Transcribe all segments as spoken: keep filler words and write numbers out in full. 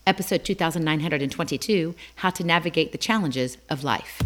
episode two thousand nine hundred twenty-two, How to Navigate the Challenges of Life.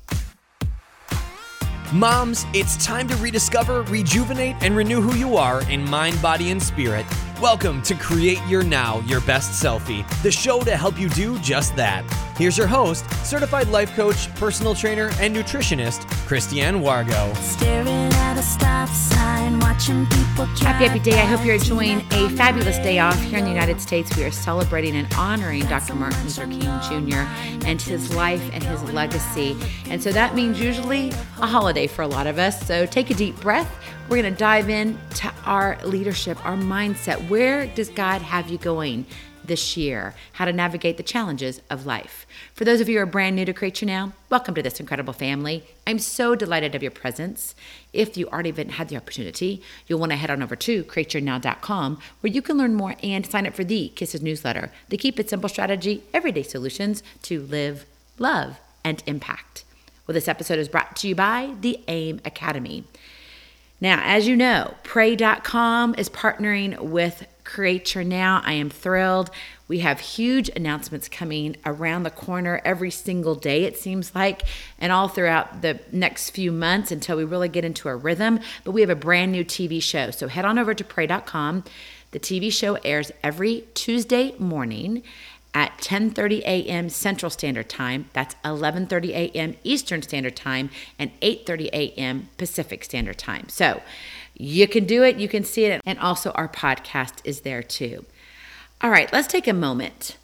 Moms, it's time to rediscover, rejuvenate, and renew who you are in mind, body, and spirit. Welcome to Create Your Now, Your Best Selfie, the show to help you do just that. Here's your host, certified life coach, personal trainer, and nutritionist, Christiane Wargo. Staring at a stop sign, watching people drive. Happy, happy day. I hope you're enjoying a fabulous day off. Here in the United States, we are celebrating and honoring Doctor Martin Luther King Junior and his life and his legacy. And so that means usually a holiday for a lot of us. So take a deep breath. We're going to dive into our leadership, our mindset. Where does God have you going this year? How to navigate the challenges of life. For those of you who are brand new to Create Your Now, welcome to this incredible family. I'm so delighted of your presence. If you already haven't had the opportunity, you'll want to head on over to create your now dot com, where you can learn more and sign up for the Kisses newsletter, the Keep It Simple strategy, everyday solutions to live, love, and impact. Well, this episode is brought to you by the AIM Academy. Now, as you know, pray dot com is partnering with Create Your Now. I am thrilled. We have huge announcements coming around the corner every single day, it seems like, and all throughout the next few months until we really get into a rhythm. But we have a brand new T V show. So head on over to pray dot com. The T V show airs every Tuesday morning at ten thirty a.m. Central Standard Time. That's eleven thirty a.m. Eastern Standard Time and eight thirty a.m. Pacific Standard Time. So you can do it, you can see it, and also our podcast is there too. All right, let's take a moment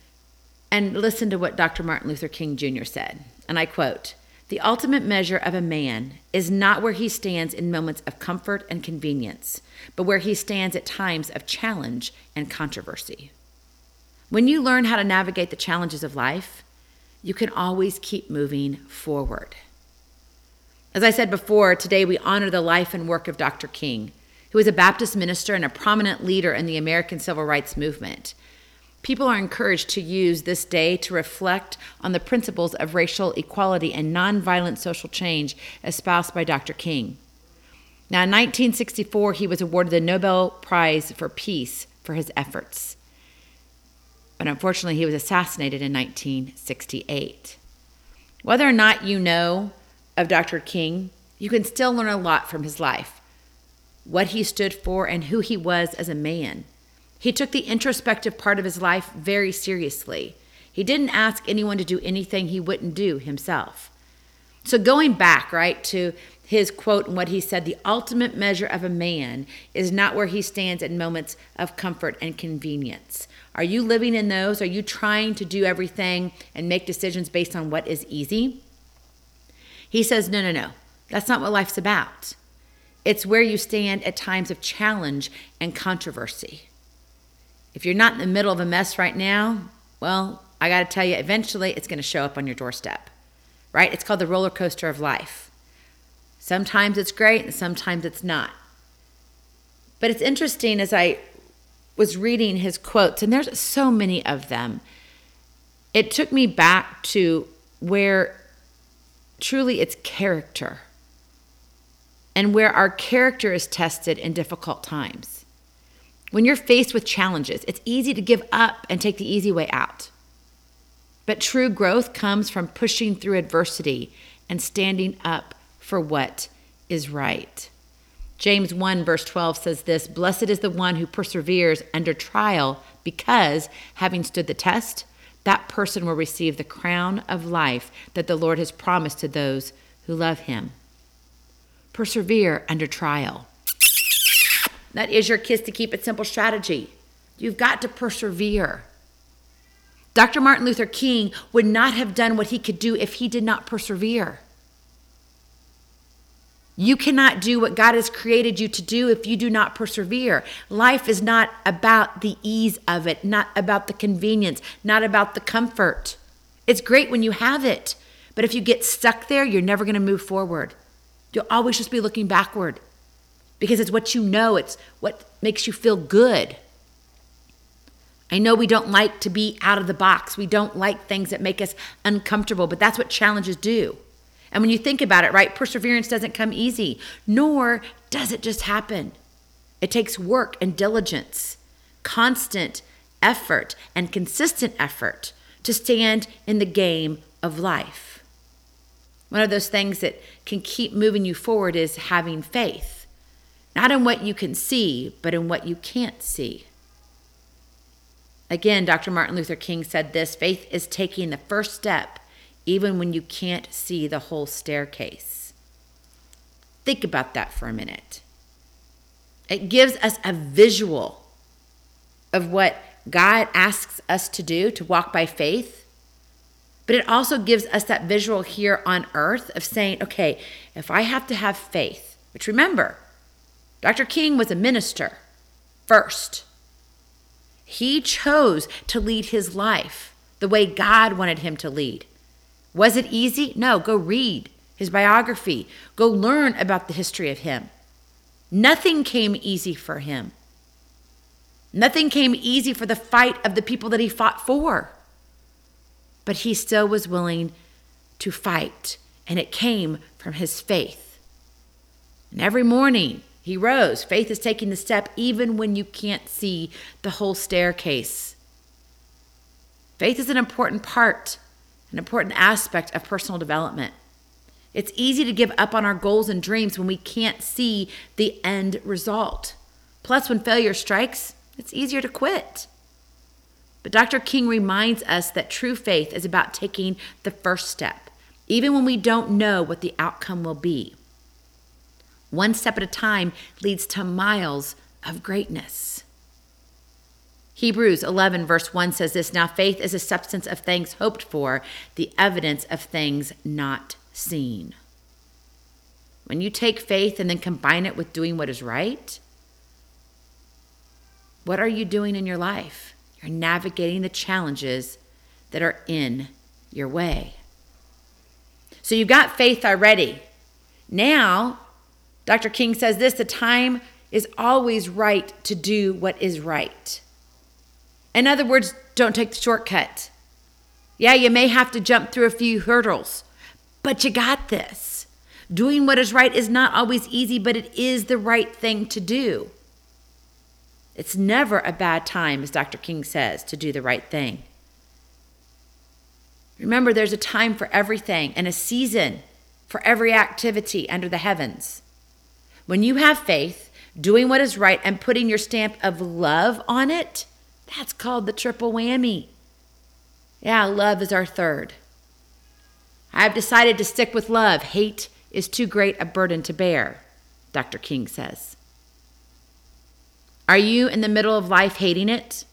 and listen to what Doctor Martin Luther King Junior said. And I quote, "The ultimate measure of a man is not where he stands in moments of comfort and convenience, but where he stands at times of challenge and controversy." When you learn how to navigate the challenges of life, you can always keep moving forward. As I said before, today we honor the life and work of Doctor King, who was a Baptist minister and a prominent leader in the American Civil Rights Movement. People are encouraged to use this day to reflect on the principles of racial equality and nonviolent social change espoused by Doctor King. Now, in nineteen sixty-four, he was awarded the Nobel Prize for Peace for his efforts. But unfortunately, he was assassinated in nineteen sixty-eight. Whether or not you know of Doctor King, you can still learn a lot from his life, what he stood for, and who he was as a man. He took the introspective part of his life very seriously. He didn't ask anyone to do anything he wouldn't do himself. So going back, right, to his quote and what he said, the ultimate measure of a man is not where he stands in moments of comfort and convenience. Are you living in those? Are you trying to do everything and make decisions based on what is easy? He says, no, no, no. That's not what life's about. It's where you stand at times of challenge and controversy. If you're not in the middle of a mess right now, well, I got to tell you, eventually it's going to show up on your doorstep, right? It's called the roller coaster of life. Sometimes it's great and sometimes it's not. But it's interesting as I was reading his quotes, and there's so many of them, it took me back to where truly it's character, and where our character is tested in difficult times. When you're faced with challenges, it's easy to give up and take the easy way out. But true growth comes from pushing through adversity and standing up for what is right. James one verse twelve says this, "Blessed is the one who perseveres under trial, because having stood the test, that person will receive the crown of life that the Lord has promised to those who love him." Persevere under trial. That is your Kiss to Keep It Simple strategy. You've got to persevere. Doctor Martin Luther King would not have done what he could do if he did not persevere. You cannot do what God has created you to do if you do not persevere. Life is not about the ease of it, not about the convenience, not about the comfort. It's great when you have it, but if you get stuck there, you're never going to move forward. You'll always just be looking backward because it's what you know, it's what makes you feel good. I know we don't like to be out of the box. We don't like things that make us uncomfortable, but that's what challenges do. And when you think about it, right, perseverance doesn't come easy, nor does it just happen. It takes work and diligence, constant effort and consistent effort to stand in the game of life. One of those things that can keep moving you forward is having faith, not in what you can see, but in what you can't see. Again, Doctor Martin Luther King said this: faith is taking the first step even when you can't see the whole staircase. Think about that for a minute. It gives us a visual of what God asks us to do, to walk by faith. But it also gives us that visual here on earth of saying, okay, if I have to have faith, which remember, Doctor King was a minister first. He chose to lead his life the way God wanted him to lead. Was it easy? No. Go read his biography. Go learn about the history of him. Nothing came easy for him. Nothing came easy for the fight of the people that he fought for. But he still was willing to fight, and it came from his faith. And every morning he rose. Faith is taking the step even when you can't see the whole staircase. Faith is an important part, an important aspect of personal development. It's easy to give up on our goals and dreams when we can't see the end result. Plus, when failure strikes, it's easier to quit. But Doctor King reminds us that true faith is about taking the first step, even when we don't know what the outcome will be. One step at a time leads to miles of greatness. Hebrews eleven verse one says this: now faith is a substance of things hoped for, the evidence of things not seen. When you take faith and then combine it with doing what is right, what are you doing in your life? You're navigating the challenges that are in your way. So you've got faith already. Now, Doctor King says this: the time is always right to do what is right. In other words, don't take the shortcut. Yeah, you may have to jump through a few hurdles, but you got this. Doing what is right is not always easy, but it is the right thing to do. It's never a bad time, as Doctor King says, to do the right thing. Remember, there's a time for everything and a season for every activity under the heavens. When you have faith, doing what is right and putting your stamp of love on it, that's called the triple whammy. Yeah, love is our third. I've decided to stick with love. Hate is too great a burden to bear, Doctor King says. Are you in the middle of life hating it?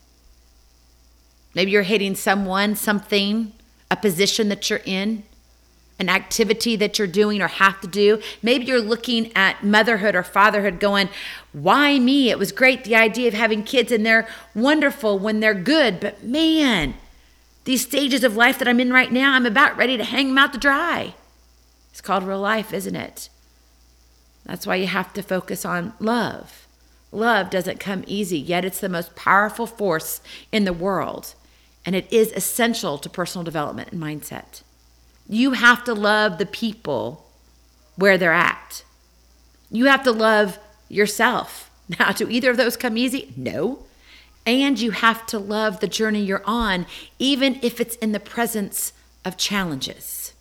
Maybe you're hating someone, something, a position that you're in, an activity that you're doing or have to do. Maybe you're looking at motherhood or fatherhood going, why me? It was great, the idea of having kids, and they're wonderful when they're good. But man, these stages of life that I'm in right now, I'm about ready to hang them out to dry. It's called real life, isn't it? That's why you have to focus on love. Love doesn't come easy, yet it's the most powerful force in the world. And it is essential to personal development and mindset. You have to love the people where they're at. You have to love yourself. Now, do either of those come easy? No. And you have to love the journey you're on, even if it's in the presence of challenges.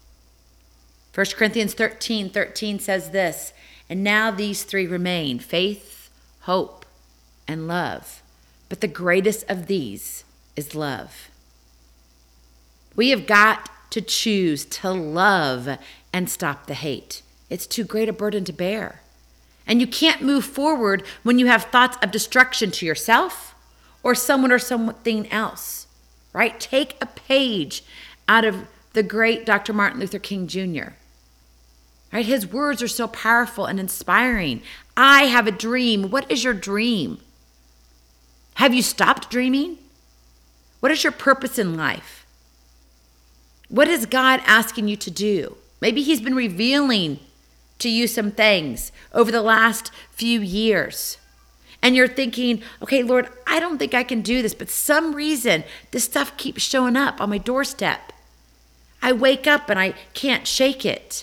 First Corinthians thirteen thirteen says this: and now these three remain, faith, hope, and love. But the greatest of these is love. We have got to choose to love and stop the hate. It's too great a burden to bear. And you can't move forward when you have thoughts of destruction to yourself or someone or something else, right? Take a page out of the great Doctor Martin Luther King Junior Right? His words are so powerful and inspiring. I have a dream. What is your dream? Have you stopped dreaming? What is your purpose in life? What is God asking you to do? Maybe he's been revealing to you some things over the last few years. And you're thinking, okay, Lord, I don't think I can do this, but some reason this stuff keeps showing up on my doorstep. I wake up and I can't shake it.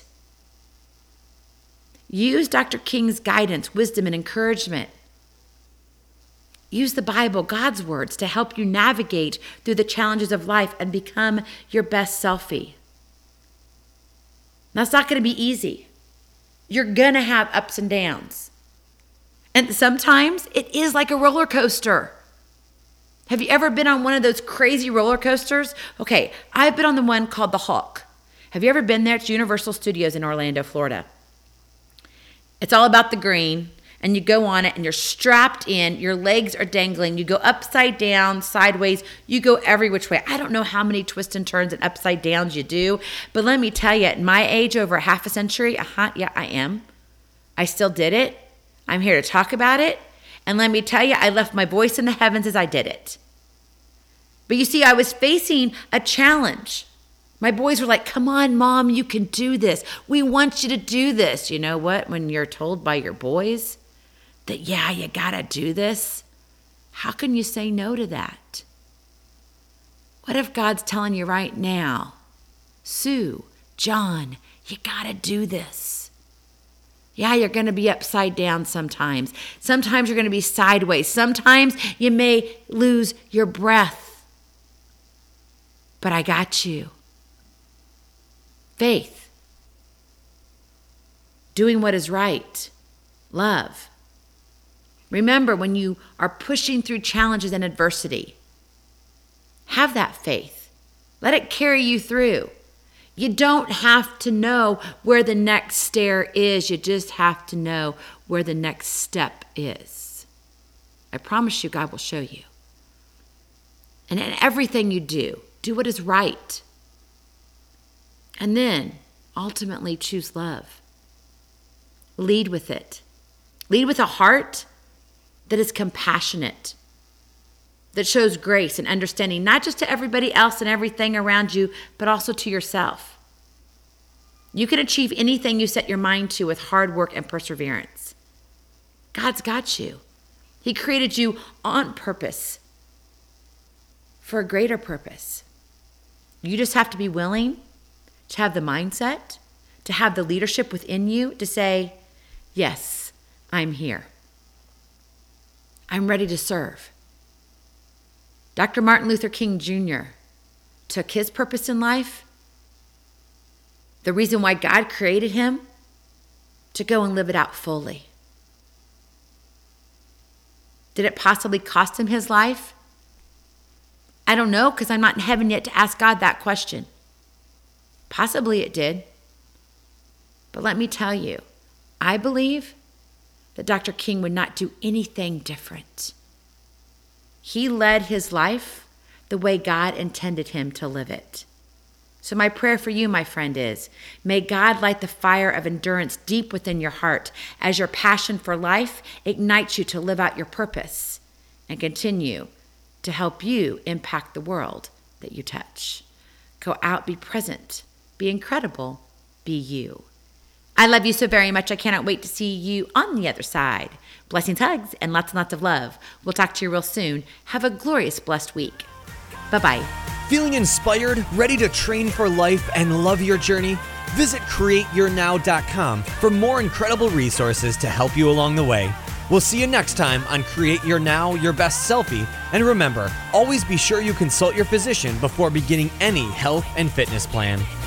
Use Doctor King's guidance, wisdom, and encouragement. Use the Bible, God's words, to help you navigate through the challenges of life and become your best selfie. Now, it's not going to be easy. You're going to have ups and downs. And sometimes it is like a roller coaster. Have you ever been on one of those crazy roller coasters? Okay, I've been on the one called the Hulk. Have you ever been there? It's Universal Studios in Orlando, Florida. It's all about the green, and you go on it, and you're strapped in. Your legs are dangling. You go upside down, sideways. You go every which way. I don't know how many twists and turns and upside downs you do, but let me tell you, at my age, over half a century, uh-huh, yeah, I am. I still did it. I'm here to talk about it. And let me tell you, I left my voice in the heavens as I did it. But you see, I was facing a challenge. My boys were like, come on, Mom, you can do this. We want you to do this. You know what? When you're told by your boys that, yeah, you gotta do this, how can you say no to that? What if God's telling you right now, Sue, John, you gotta do this? Yeah, you're going to be upside down sometimes. Sometimes you're going to be sideways. Sometimes you may lose your breath. But I got you. Faith. Doing what is right. Love. Remember, when you are pushing through challenges and adversity, have that faith. Let it carry you through. You don't have to know where the next stair is. You just have to know where the next step is. I promise you, God will show you. And in everything you do, do what is right. And then, ultimately, choose love. Lead with it. Lead with a heart that is compassionate, that shows grace and understanding, not just to everybody else and everything around you, but also to yourself. You can achieve anything you set your mind to with hard work and perseverance. God's got you. He created you on purpose, for a greater purpose. You just have to be willing to have the mindset, to have the leadership within you to say, yes, I'm here. I'm ready to serve. Doctor Martin Luther King Junior took his purpose in life, the reason why God created him, to go and live it out fully. Did it possibly cost him his life? I don't know, because I'm not in heaven yet to ask God that question. Possibly it did. But let me tell you, I believe that Doctor King would not do anything different. He led his life the way God intended him to live it. So my prayer for you, my friend, is may God light the fire of endurance deep within your heart as your passion for life ignites you to live out your purpose and continue to help you impact the world that you touch. Go out, be present, be incredible, be you. I love you so very much. I cannot wait to see you on the other side. Blessings, hugs, and lots and lots of love. We'll talk to you real soon. Have a glorious, blessed week. Bye-bye. Feeling inspired, ready to train for life and love your journey? Visit create your now dot com for more incredible resources to help you along the way. We'll see you next time on Create Your Now, Your Best Selfie. And remember, always be sure you consult your physician before beginning any health and fitness plan.